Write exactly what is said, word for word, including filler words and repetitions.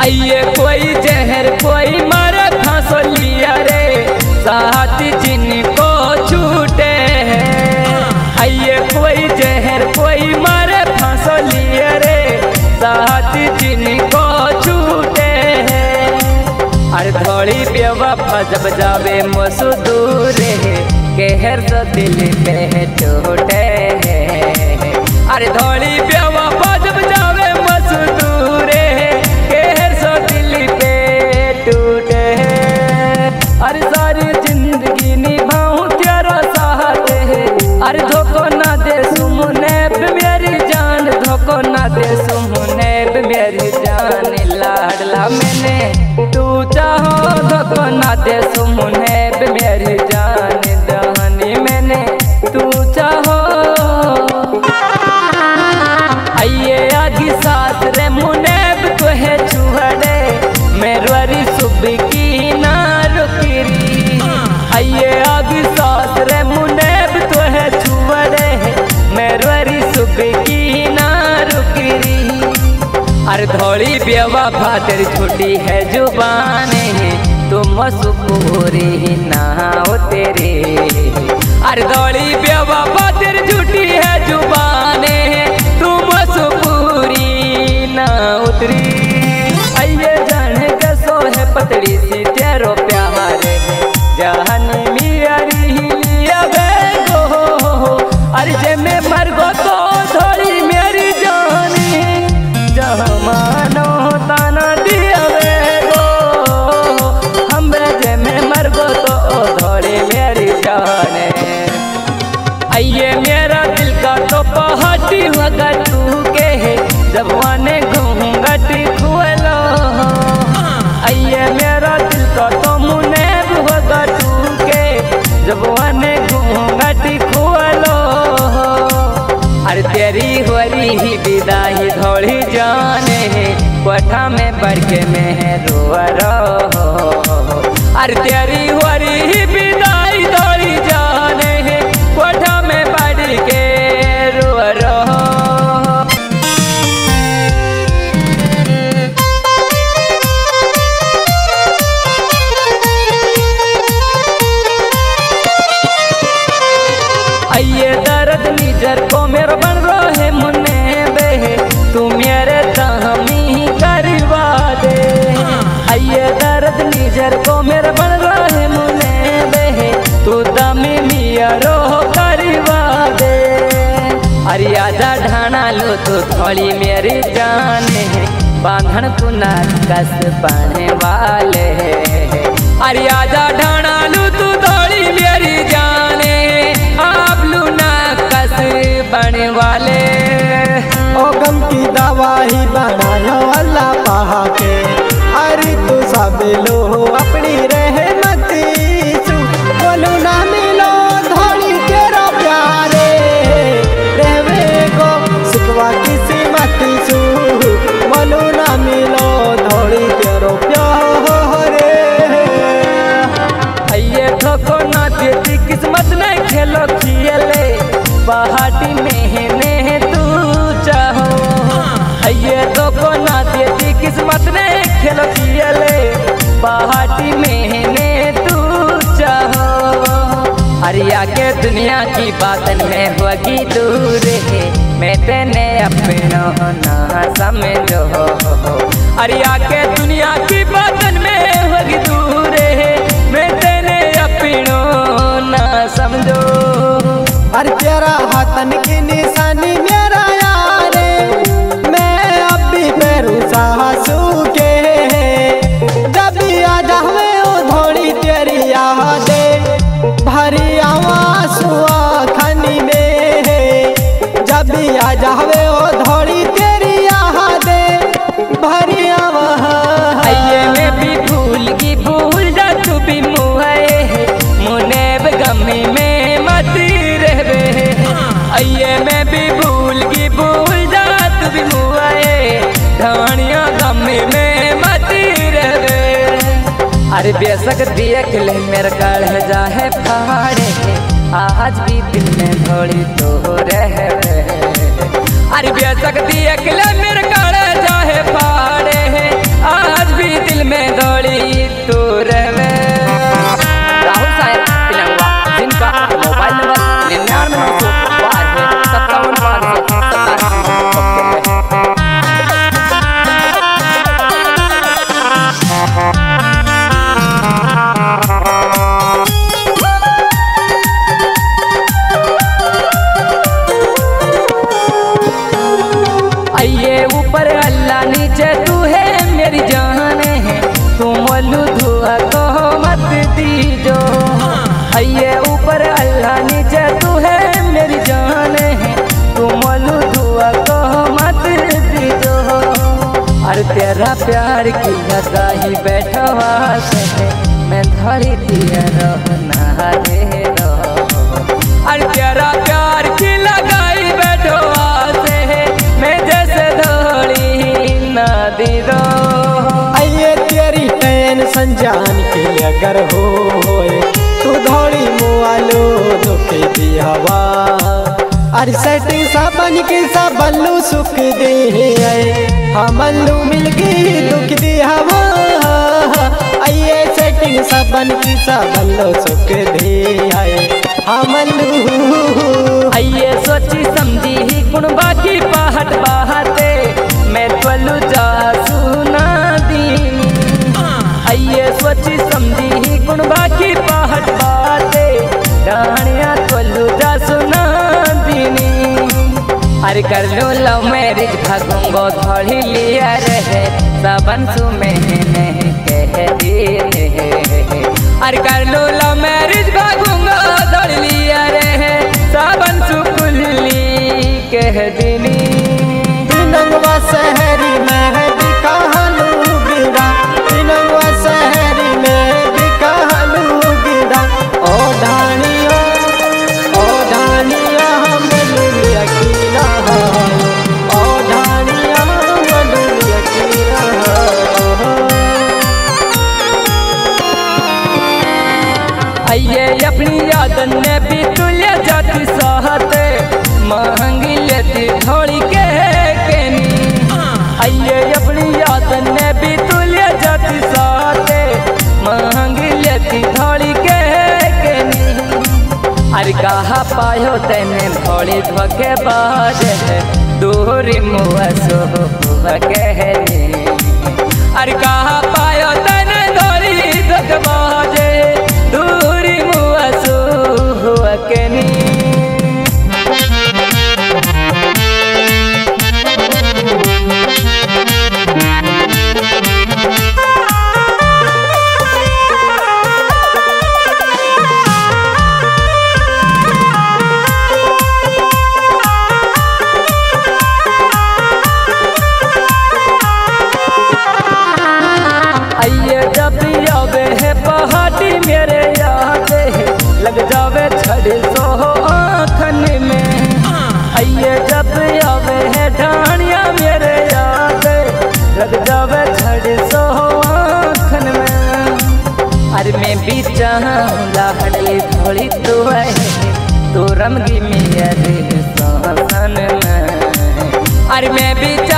आइए कोई जहर कोई मारे फांसो लिया रे साथी जिनको छूटे हैं। आइए कोई जहर कोई मारे फांसो लिया रे साथी जिनको छूटे हैं। अरे थोड़ी बेवफा जब जावे मसूदूर कहर तो दिल पे टूटे हैं। अरे थोड़ी बेवफा जब जावे मसूदूर कहर तो दिल पे टूटे हैं। अरे सारी जिंदगी निभाऊं तेरा साथ है। अरे धोखो ना दे सुमने मेरी जान, धोखो ना दे सुमने मेरी जान। लाडला मैंने तू चाहो धोखो ना दे सुमने मेरी जान। दहनी मैंने तू चाहो आइए आगे साथ रे मुनेब तो है छुहड़े मेरवरी सुबह की ना रुकरी। आइए आगे साथ रे मुनेब तो है छुहड़े मेरवरी सुबह की ना रुकरी। अरे थोड़ी बेवफा तेरी छोटी है जुबान तुम मसूरी ना हो तेरे। अरे थोड़ी बेवफा तेरी झूठी है जुबान तुम मसूरी ना उतरी। आइए जाने कैसो है पतली सी तेरो प्यार जहान मियारी लिया गो। अरे जे मैं मर गो तो थोड़ी मेरी जान जहाँ मानो ताना दिया गो। हम जे मैं मर गो तो थोड़ी मेरी जान। आइए मेरा दिल का तो पहाड़ी होगा तू के जब वाने घूंघट खुलो। आइए मेरा दिल का तो मुनेब होगा तू के जब वाने घूंघट खुलो। अरे तेरी होरी ही विदाई थोड़ी जाने कोठा में बढ़ के मैं रो रो। अरे तेरी होरी ही विदाई थोड़ी जाने कोठा में बढ़ के रो रो। आइए दर्द निजर को मेरा बन रहे मुन्ने बे तू मेरे दामी करवा दे। आइए दर्द निजर को मेरा बन रहे मुन्ने बे तू दामी मियारो करवा दे। अरे आजा ढाना लो तो थोड़ी मेरी जान बांधन कुना कस पाने वाले। अरे आजा ढाना लो तू थोड़ी मेरी जान आप लू ना कस बने वाले। ओ गम की दवाई बनाया अल्लाह पहा के। अरे तू सब लो अपनी रहमती सु बोलू ना मिलो धोड़ी तेरा प्यारे रहवे को सिकवा किसी मत सु बोलू ना मिलो धोड़ी तेरो प्यारे। आइए धोखो ना देती किस्मत ने खेलो खेले पहाड़ी में तू चाहो। आइए धोखो ना देती किस्मत ने खेलो खेले पहाड़ी में तू चाहो। अरे आगे दुनिया की बातन में होगी दूर है मैं तेने अपनो ना समझो। अरे आगे दुनिया की बातन में होगी दूर है मैं तेने अपनो ना समझो। अरे तेरा हाथन की निशानी मेरा यार मैं अब भी पैरू सासू के। जब भी आ जावे ओ धोड़ी तेरी यादे भरी आवासू खनी में। जब भी आ जावे ओ धोड़ी तेरी यादे भरी आवास। आइए मैं भी भूल की भूल जा तू भी मुहे मुनेब गमी में मत रहवे। आइए मैं भी भूल की भूल जा तू भी मुहे ढाणिया गमी में मत रहवे। अरे बेशक देख ले मेरा काल जा है फाड़े आज भी दिल में थोड़ी तो रहवे। अरे बेशक देख ले मेरा काल जा है फाड़े आज आइए ऊपर अल्लाह नीचे तू है मेरी जान है, तू मोलू धुआ को मत दीजो। आइए ऊपर अल्लाह नीचे तू है मेरी जान है, तू मोलू धुआ को मत दीजो। और तेरा प्यार की लगाई बैठवा से मैं धरी दिया रहना रे रहो। और तेरा प्यार की लगाई बैठवा से मैं जैसे धोड़ी ना दी दो। आइए तेरी टेंशन जान के अगर होए तू धोड़ी मुआलो दुख दी हवा। अरे सेटिंग साबन के सबल्लू सुख दे हमल्लू मिल गई दुख दी हवा। आइए सेटिंग साबन की सबल्लू सुख दे हमल्लू। आइए सोची समझी ही गुण बाकी पहाड़ बहाते मैं त्वलू जा सुना दीनी। आइए सोची समझी ही गुण बाकी पहाड़ बहाते डाणिया त्वलू जा सुना दीनी। अरे कर लो लव मैरिज भागूंगो थोड़ी लिया रहे सबन सु मैंने कह दी। अरे कर लो लव मैरिज भागूंगो थोड़ी लिया रहे सबन सु कुल्ली कह दीनी। तिनंगवा शहरी में दिखालू गिरा, तिनंगवा शहरी में दिखालू गिरा। ओ धानिया ओ धानिया हम यकीना हो, ओ धानिया हम यकीना हो। आइए अपनी याद ने भी तुले जाती सहते मांग लेती थोड़ी के केनी। आइए अपनी याद ने भी तुले जाती सहते मांग लेती थोड़ी के केनी। अरे कहा पायो तेने थोड़ी धोखे बाज दूरी मुआ सो कहनी। अरे कहा पायो तेने थोड़ी धोखे बाज दूरी मुआ सो कहनी। आइए जब आवे है पहाड़ी मेरे याद लग जावे छड़ सो आँखन में। आइए जब आवे है ढानिया मेरे याद लग जावे छड़ सो आँखन में। अरे मैं भी चाहूँगा हड़ली थोड़ी तो है तू रमगी मेरे सांसन में। अरे मैं भी